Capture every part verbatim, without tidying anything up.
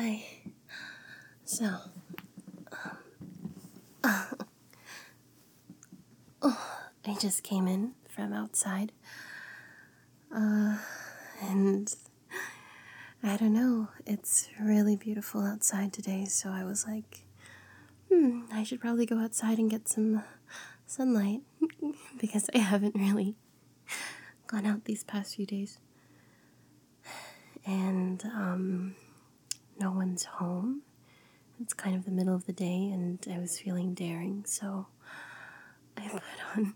Hi. So, I just came in from outside. Uh, and I don't know, it's really beautiful outside today, so I was like, hmm, I should probably go outside and get some sunlight because I haven't really gone out these past few days. And, um, no one's home. It's kind of the middle of the day, and I was feeling daring, so I put on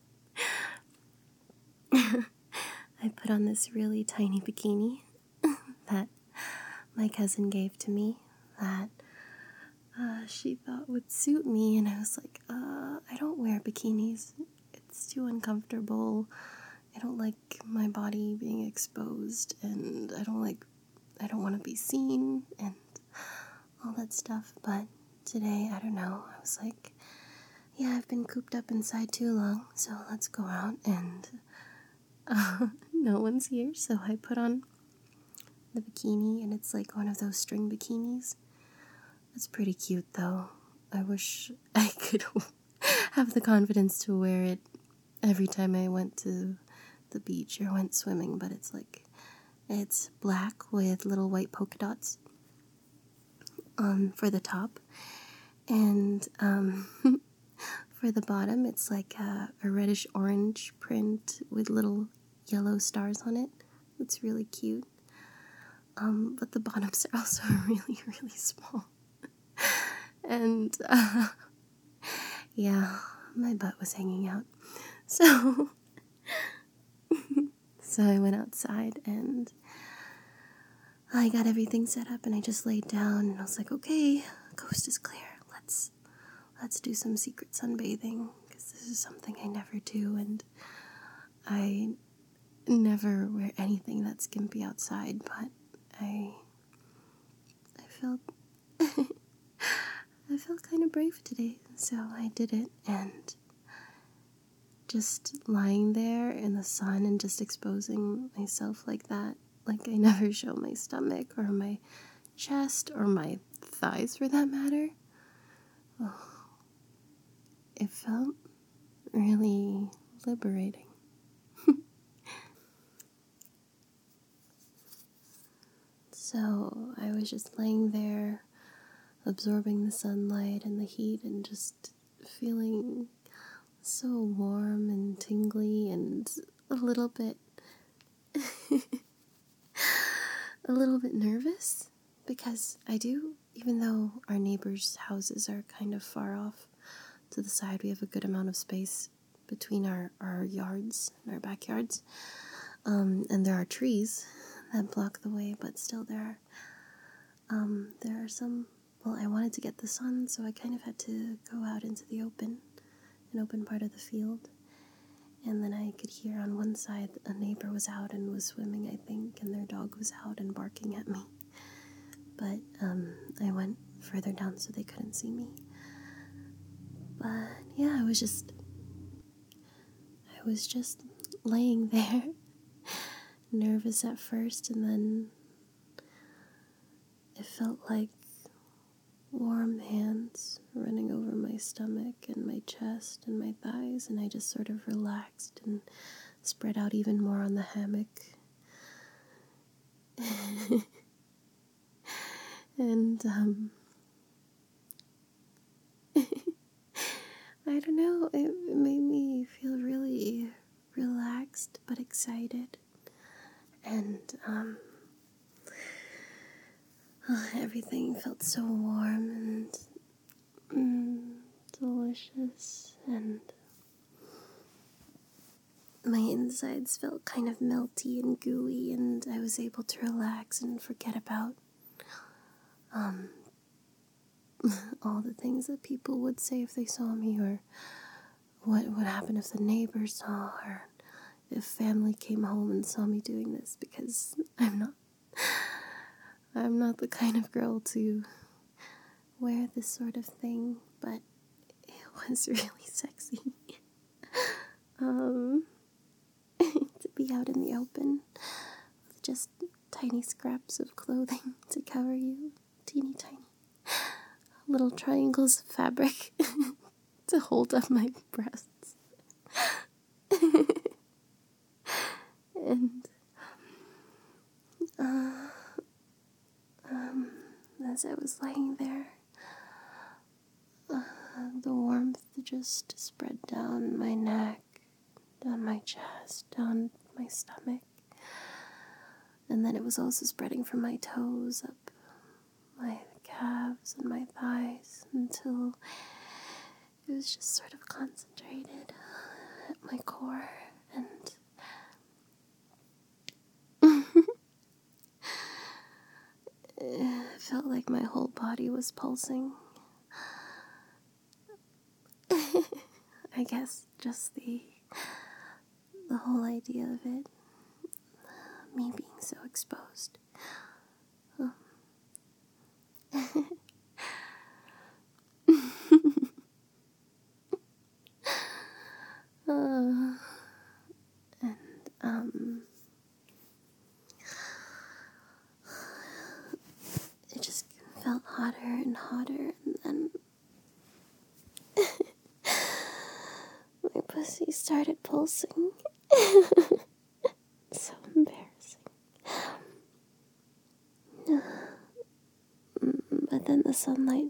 I put on this really tiny bikini that my cousin gave to me that uh, she thought would suit me, and I was like, uh, I don't wear bikinis. It's too uncomfortable. I don't like my body being exposed, and I don't like, I don't want to be seen, and all that stuff. But today, I don't know, I was like, yeah, I've been cooped up inside too long, so let's go out, and uh, no one's here, so I put on the bikini, and it's like one of those string bikinis. It's pretty cute, though. I wish I could have the confidence to wear it every time I went to the beach or went swimming, but it's like, it's black with little white polka dots on for the top, and um, for the bottom, it's like a, a reddish orange print with little yellow stars on it. It's really cute. Um, but the bottoms are also really, really small. And, uh, yeah, my butt was hanging out. So, so I went outside and I got everything set up and I just laid down and I was like, okay, coast is clear. Let's, let's do some secret sunbathing because this is something I never do, and I never wear anything that's skimpy outside, but I, I felt... I felt kind of brave today, so I did it, and just lying there in the sun and just exposing myself like that, like I never show my stomach or my chest or my thighs for that matter. Oh, it felt really liberating. So I was just laying there, absorbing the sunlight and the heat and just feeling so warm and tingly and a little bit a little bit nervous, because I do, even though our neighbors' houses are kind of far off to the side, we have a good amount of space between our, our yards and our backyards, um, and there are trees that block the way, but still there are, um, there are some, well, I wanted to get the sun, so I kind of had to go out into the open, an open part of the field. And then I could hear on one side a neighbor was out and was swimming, I think, and their dog was out and barking at me. But um, I went further down so they couldn't see me. But yeah, I was just, I was just laying there, nervous at first, and then it felt like warm hands running over my stomach and my chest and my thighs, and I just sort of relaxed and spread out even more on the hammock. And, um, I don't know, it, it made me feel really relaxed but excited. And, um, oh, everything felt so warm and mm, delicious, and my insides felt kind of melty and gooey, and I was able to relax and forget about um, all the things that people would say if they saw me, or what would happen if the neighbors saw, or if family came home and saw me doing this, because I'm not, I'm not the kind of girl to wear this sort of thing, but it was really sexy. um... to be out in the open with just tiny scraps of clothing to cover you. teeny tiny little triangles of fabric to hold up my breasts. And uh, um, as I was laying there, uh, the warmth just spread down my neck, down my chest, down my stomach. And then it was also spreading from my toes up my calves and my thighs until it was just sort of concentrated at my core. And it felt like my whole body was pulsing. I guess just the the whole idea of it, me being so exposed. Um. uh, and um, it just felt hotter and hotter, and then my pussy started pulsing. So embarrassing. But then the sunlight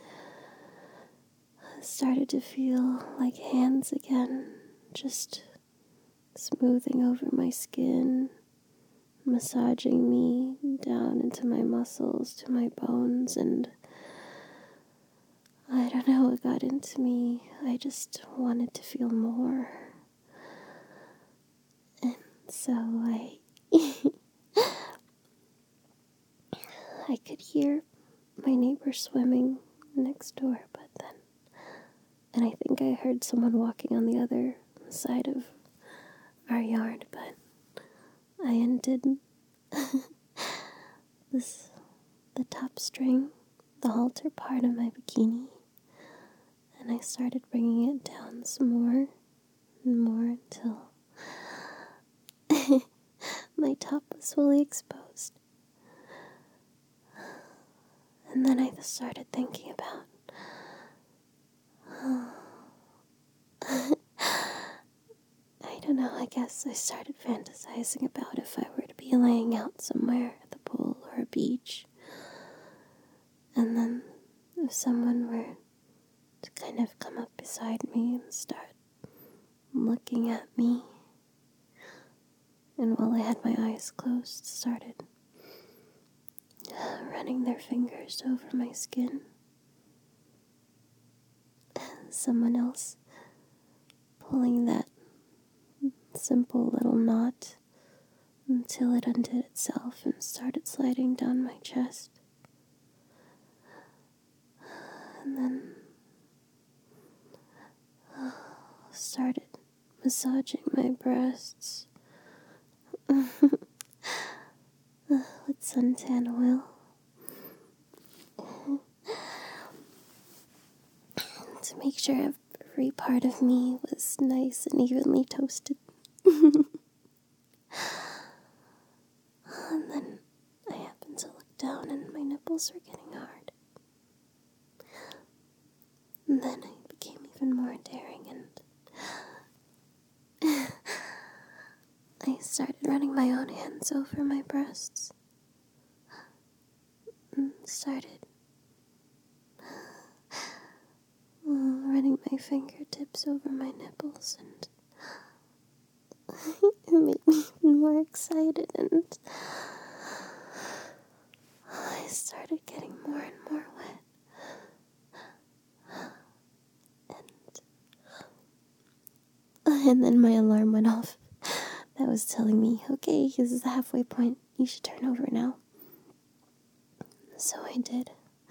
started to feel like hands again, just smoothing over my skin, massaging me down into my muscles, to my bones, and I don't know what got into me. I just wanted to feel more. And so I I could hear my neighbor swimming next door, but then, and I think I heard someone walking on the other side of our yard, but I undid this, the top string, the halter part of my bikini, and I started bringing it down some more and more until my top was fully exposed. And then I started thinking about I don't know, I guess I started fantasizing about if I were to be laying out somewhere at the pool or a beach, and then if someone were to kind of come up beside me and start looking at me, and while I had my eyes closed, started running their fingers over my skin. Someone else pulling that simple little knot until it undid itself and started sliding down my chest. And then uh, started massaging my breasts with suntan oil to make sure every part of me was nice and evenly toasted. And then I happened to look down and my nipples were getting hard. And then I became even more daring and I started running my own hands over my breasts. And started running my fingertips over my nipples, and it made me even more excited, and I started getting more and more wet. And, and then my alarm went off. That was telling me, okay, this is the halfway point. You should turn over now. So I did.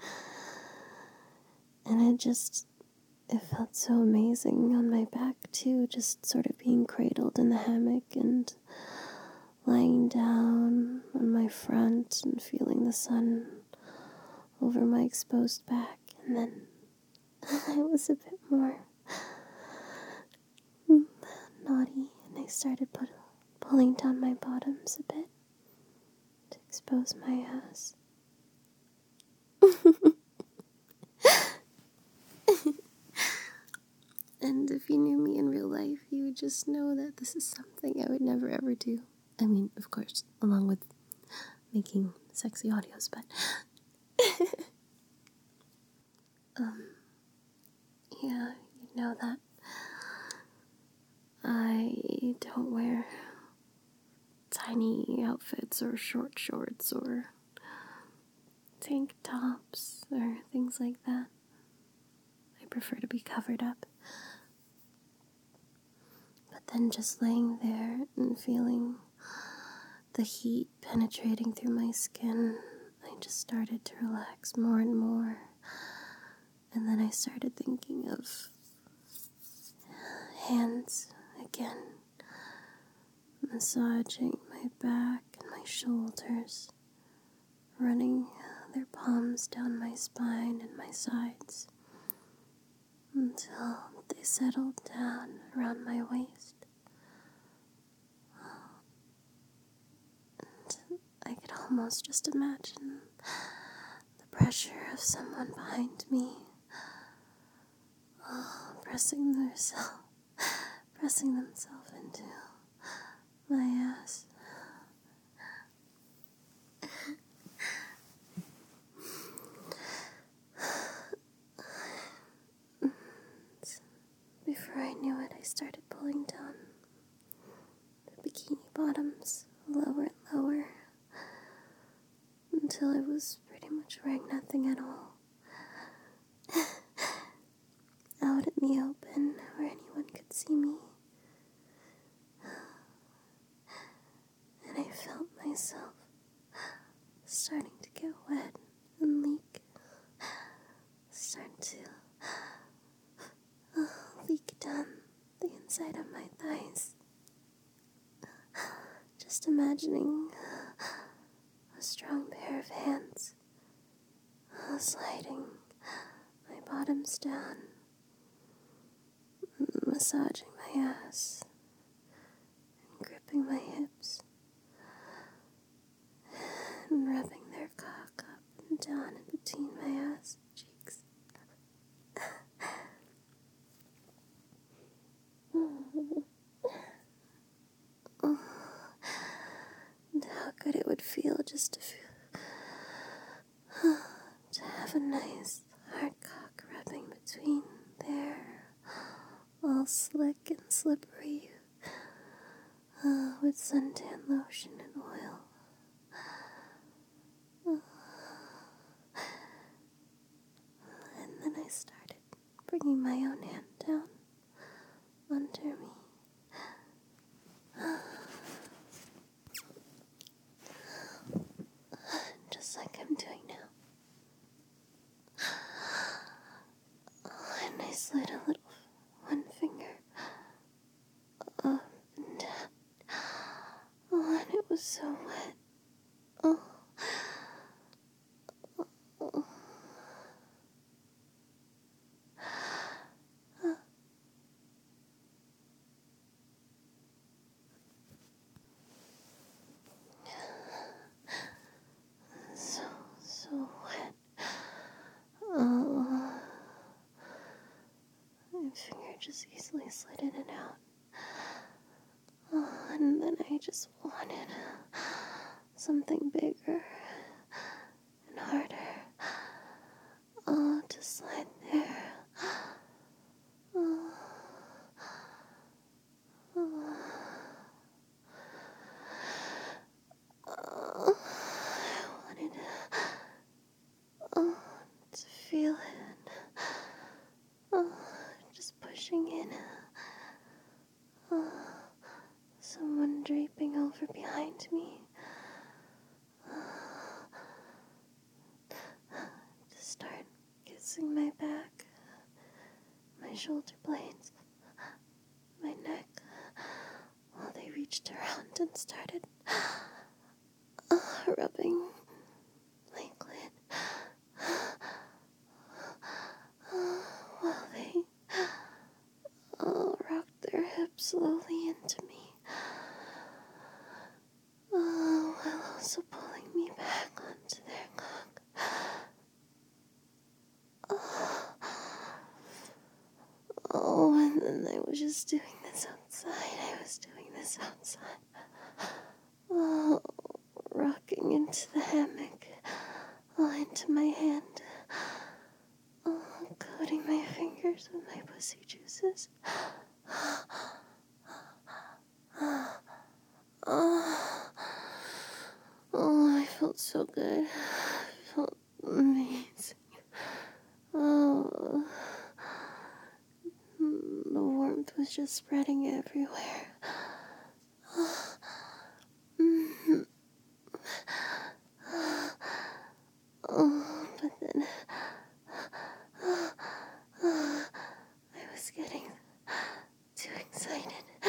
And it just, it felt so amazing on my back too, just sort of being cradled in the hammock and lying down on my front and feeling the sun over my exposed back. And then I was a bit more naughty and I started put, pulling down my bottoms a bit to expose my ass. just know that this is something I would never ever do. I mean, of course, along with making sexy audios, but um, yeah, you know that I don't wear tiny outfits or short shorts or tank tops or things like that. I prefer to be covered up. But then just laying there and feeling the heat penetrating through my skin, I just started to relax more and more. And then I started thinking of hands again, massaging my back and my shoulders, running their palms down my spine and my sides until they settled down around my waist. And I could almost just imagine the pressure of someone behind me, oh, pressing themselves, pressing themselves into my ass. Before I knew it, I started pulling down the bikini bottoms lower and lower until I was pretty much wearing nothing at all. Out in the open where anyone could see me. And I felt myself starting to get wet and leak. Start to uh, leak down the inside of my thighs. Just imagining a strong pair of hands uh, sliding my bottoms down, massaging my ass, and gripping my hips, and rubbing their cock up and down in between my ass cheeks. And how good it would feel just to feel, to have a nice hard cock rubbing between there, all slick and slippery, uh, with suntan lotion and oil. And then I started bringing my own hand down under me. Just like I'm doing now. And I slid a little one finger up and down. Oh, and it was so wet. Oh. Oh. So, so wet. Oh. My finger just easily slid in and out. Oh, and then I just wanted something bigger and harder. Oh, to slide there. Oh. Oh. Oh. I wanted oh, to feel it. Oh, just pushing in. Oh, someone draping over behind me. To start kissing my back, my shoulder blades, my neck, while they reached around and started uh, rubbing my clit. Uh, while they uh, rocked their hips slowly into me. Uh, while also pulling me back onto their cock. Uh, oh, and then I was just doing this outside. was outside, oh, rocking into the hammock, oh, into my hand, oh, coating my fingers with my pussy juices. Oh, oh, I felt so good. I felt amazing. Oh, the warmth was just spreading everywhere. Oh, but then I was getting too excited.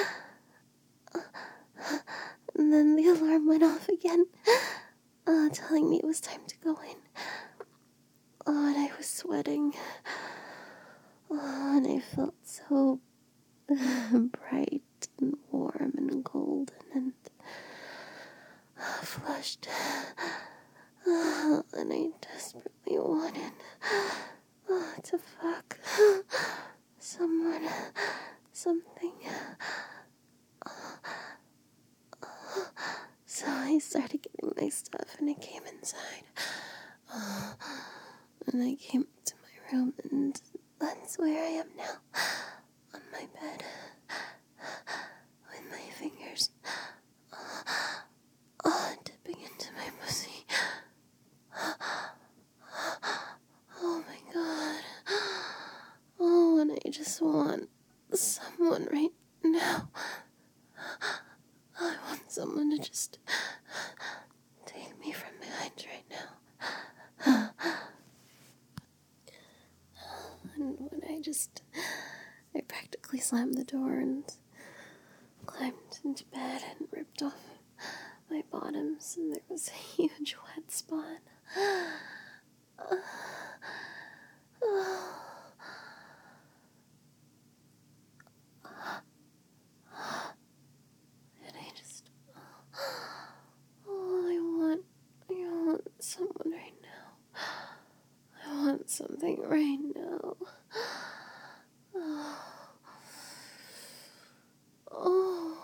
And then the alarm went off again, uh, telling me it was time to go in. Oh, and I was sweating. Oh, and I felt so bright and warm and golden and uh, flushed. Uh, and I desperately wanted uh, to fuck someone, something. So I started getting my stuff and I came inside. Uh, and I came to my room, and that's where I am now. On my bed. With my fingers. Uh, dipping into my pussy. Oh my god. Oh, and I just want someone right now. I want someone to just take me from behind right now. And when I just, I practically slammed the door and climbed into bed and ripped off my bottoms, and there was a huge wet spot. And I just, oh, I want, I want someone right now. I want something right now. Oh, oh,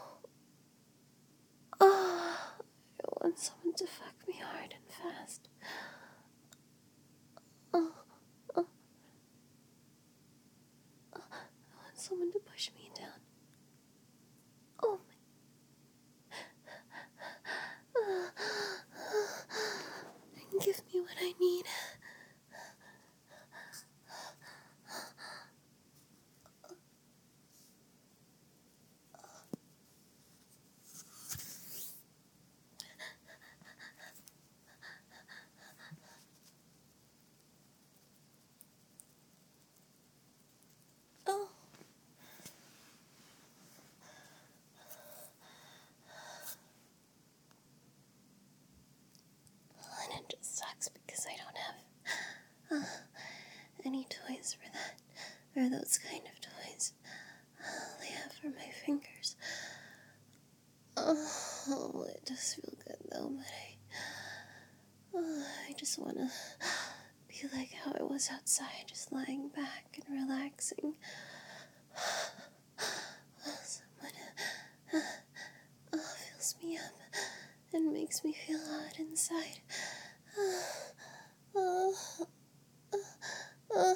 oh, I want someone to fuck me hard and fast. Oh, oh, oh, I want someone to push me down. Oh my, and give me what I need. Oh. And it just sucks because I don't have uh, any toys for that, or those kind of toys. All I have are my fingers. Oh, it does feel good though, but I, oh, I just want to be like how I was outside, just lying back and relaxing. Someone uh, uh, fills me up and makes me feel hot inside. Uh, uh, uh, uh,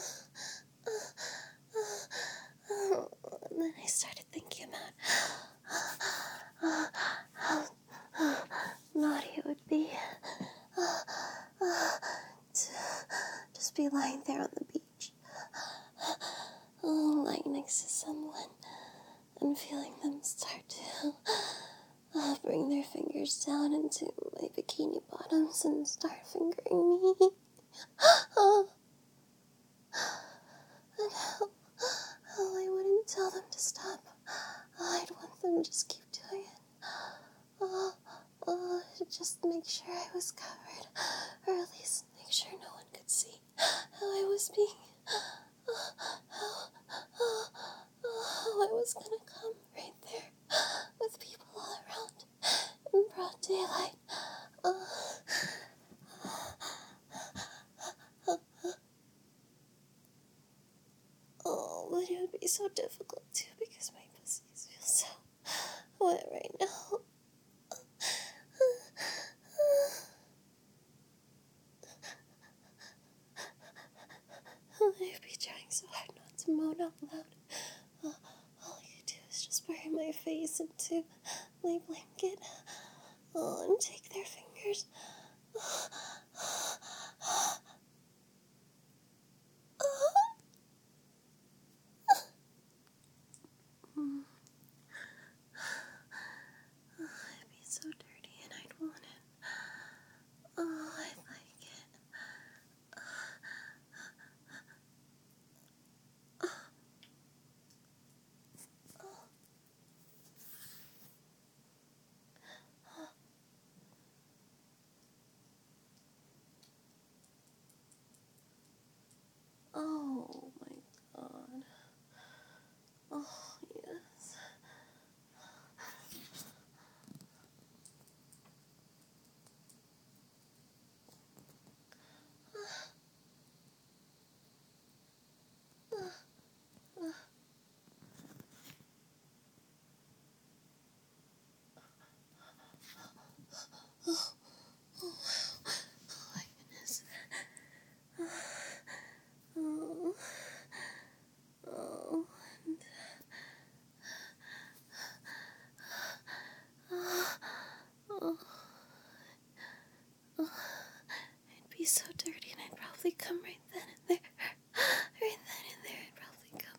uh, and then I started thinking about uh, how uh, naughty it would be uh, uh, to just be lying there on the beach, uh, lying next to someone and feeling them start to uh, bring their fingers down into my bikini bottoms and start fingering me. uh, and how, how I wouldn't tell them to stop. I'd want them to just keep doing it. Uh, uh, just make sure I was covered, or at least make sure no one could see how I was being, uh, how, uh, uh, how I was gonna come right there with people all around in broad daylight. Uh, oh, but it would be so difficult too because my pussies feel so wet right out loud. Uh, all I could do is just bury my face into my blanket uh, and take their fingers. It'd be so dirty and I'd want it. Oh, I'd like it. Oh my god. Oh, yes. Oh, oh, oh my goodness. Oh, oh, and, oh, oh, oh. I'd be so dirty and I'd probably come right then and there. Right then and there, I'd probably come.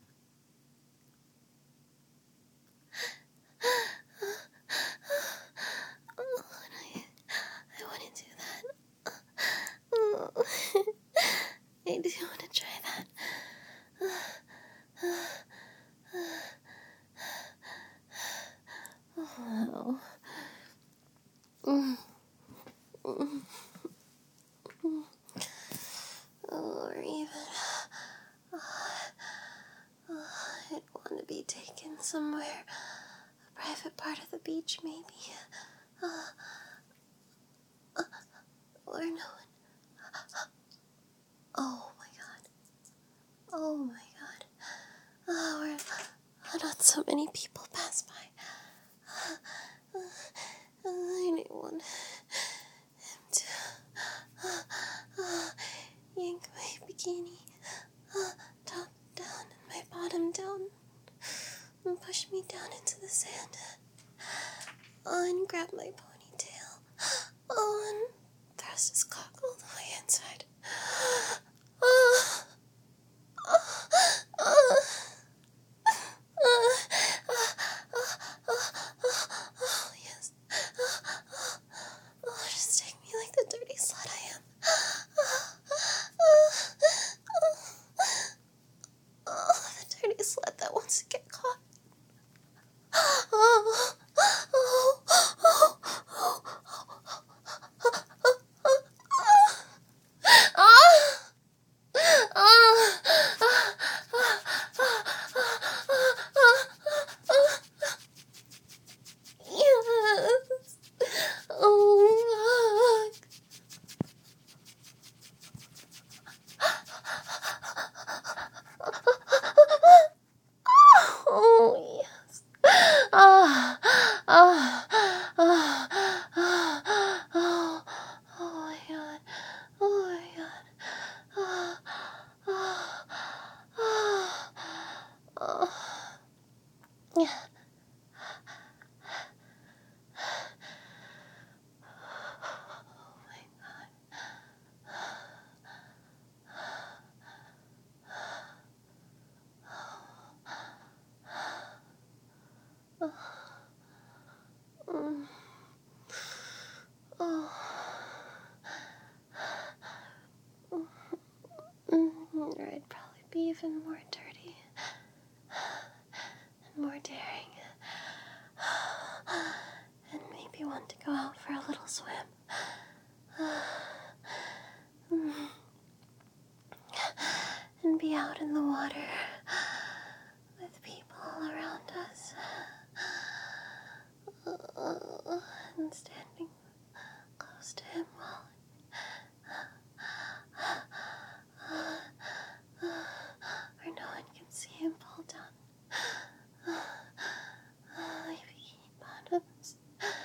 Oh, and I, I want to do that. Oh, I do want to try that. Oh, mm. Mm. Mm. Or even, oh, oh, I'd want to be taken somewhere, a private part of the beach maybe, uh, uh, or no one. Oh my god, oh my god, oh, where uh, not so many people pass by. Uh, uh, I didn't want him to uh, uh, yank my bikini uh, top down and my bottom down and push me down into the sand. Oh, and grab my ponytail. Oh, and thrust his cock all the way inside. Oh, oh, oh, oh, oh, yes. Oh, just take me like the dirty slut I am. Oh, the dirty slut that wants to get caught. Oh, oh, oh, oh, yes. Oh, oh, yes. Ah, ah, ah, ah, oh, oh my god. Oh my god. Ah, ah, ah, ah. Yeah. Oh my god. Mm. Oh. Mm, or I'd probably be even more dirty and more daring and maybe want to go out for a little swim. Mm. And be out in the water with people all around us uh, and standing close to him while where no one can see him fall down. My bikini bottoms.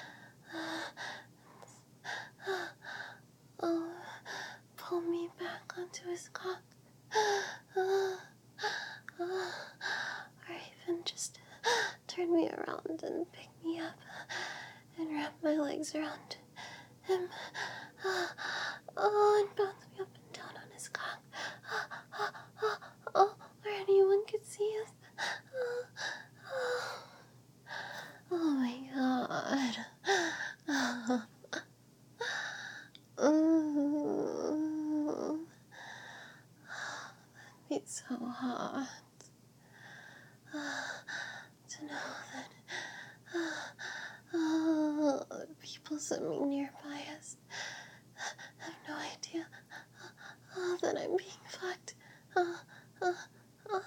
Oh, pull me back onto his cock. uh, or even just turn me around and pick me up and wrap my legs around him. Uh, oh, and bounce me up and down on his cock. Uh, uh, uh, oh, where anyone could see us. Uh, oh, oh my god. Uh, uh, it's so hot uh, to know that uh, uh, people sitting nearby us have no idea uh, that I'm being fucked. Uh, uh, uh,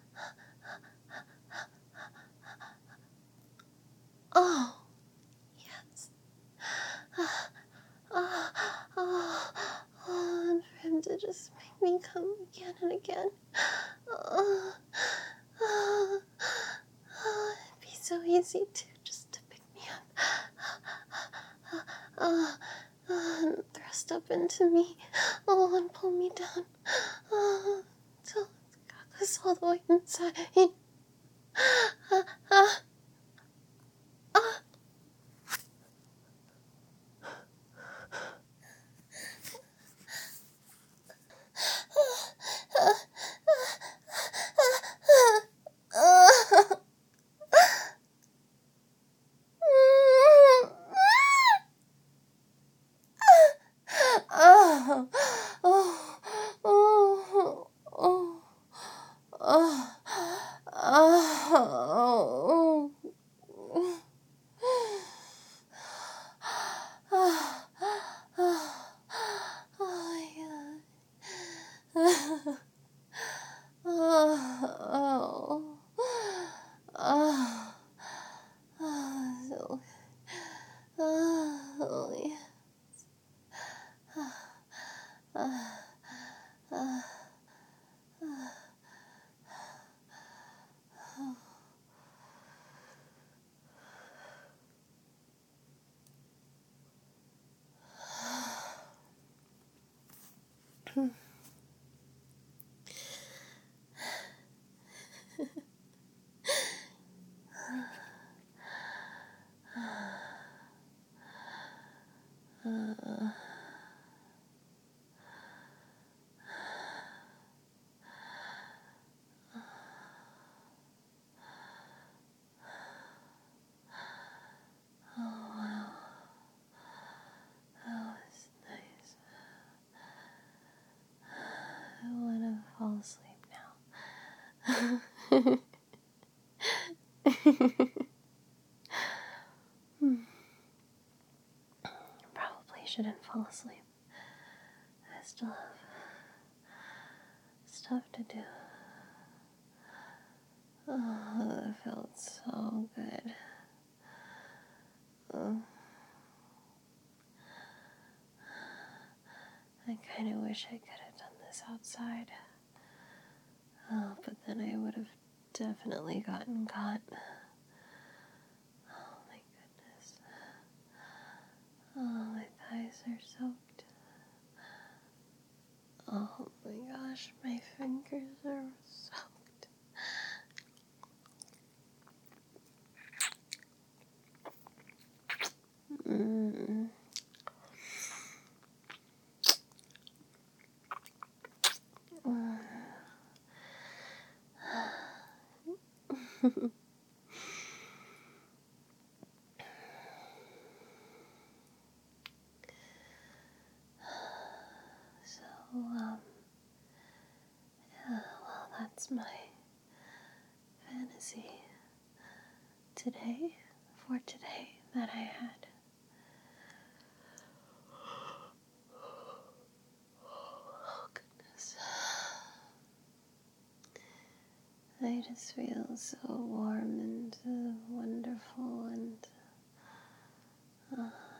oh, yes. Uh, uh, oh, oh, and for him to just make me come again and again. Uh, uh, uh, it'd be so easy to just to pick me up. Uh, uh, uh, and thrust up into me. Oh, and pull me down. Uh, till it got us all the way inside. Uh, uh, uh. Oh, oh, oh, oh, oh, oh, oh my god. Oh, oh, oh, so, oh, yes. That was nice. I want to fall asleep now. Probably shouldn't fall asleep. I still have stuff to do. Oh, that felt so good. Oh. I kind of wish I could have done this outside. Oh, but then I would have definitely gotten caught. Oh my goodness. Oh, my thighs are soaked. Oh my gosh, my fingers are soaked. Mm. So, um, yeah, well, that's my fantasy today, for today, that I had. Oh, goodness. I just feel so warm and uh, wonderful and uh,